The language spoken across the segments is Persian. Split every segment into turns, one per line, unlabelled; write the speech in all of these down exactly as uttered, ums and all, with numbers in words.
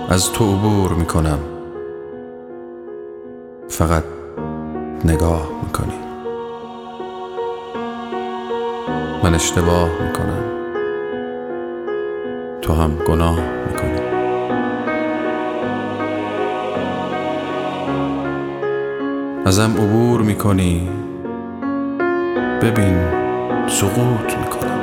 از تو عبور میکنم، فقط نگاه میکنی. من اشتباه میکنم، تو هم گناه میکنی. ازم عبور میکنی، ببین سقوط میکنم.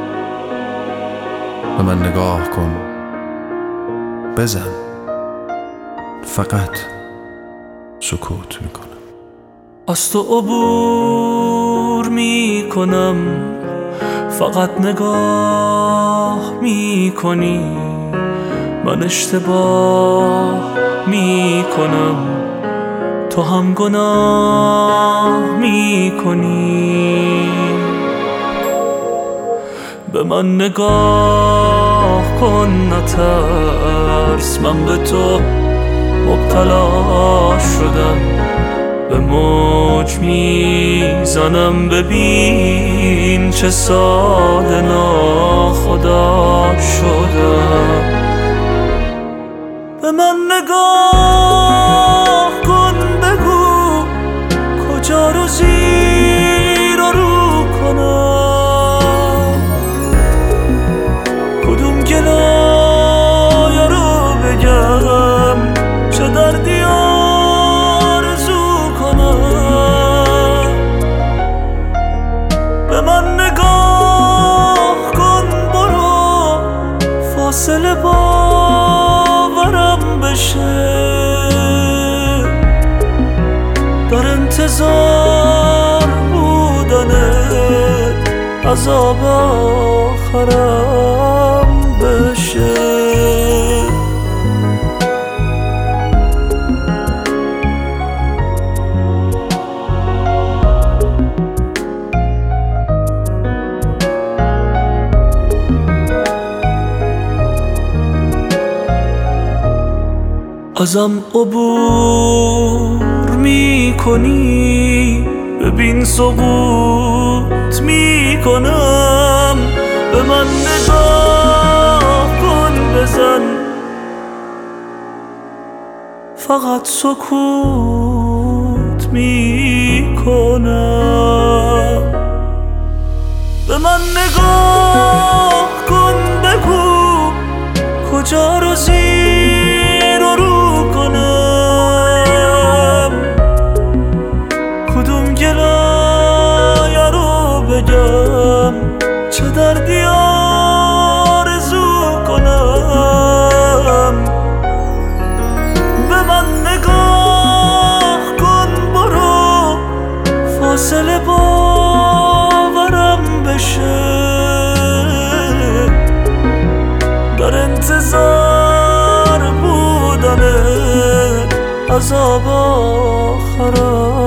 به من نگاه کن، بزن، فقط سکوت میکنم.
از تو عبور میکنم، فقط نگاه میکنی. من اشتباه میکنم، تو هم گناه میکنی. به من نگاه کن، نترس، من به تو مبتلا شدم. به موج میزنم، ببین چه ساده ناخدا شدم. به من نگاه کن، بگو کجا رو زیر و رو کنم، کدوم گلایه رو بگم، چه دردی آرزو کنم. به من نگاه کن، برو فاصله باورم بشه. در انتظار بودنت عذاب آخرم بشه. ازم عبور میکنی، ببین سقوط میکنم. به من نگاه کن، بزن، فقط سکوت میکنم. به من نگاه کن، بگو کجا رو زیر و رو کنم، کدوم گلایه رو بگم، چه دردی آرزو کنم. به من نگاه کن، برو فاصله باورم بشه. در انتظار بودنه عذاب آخرم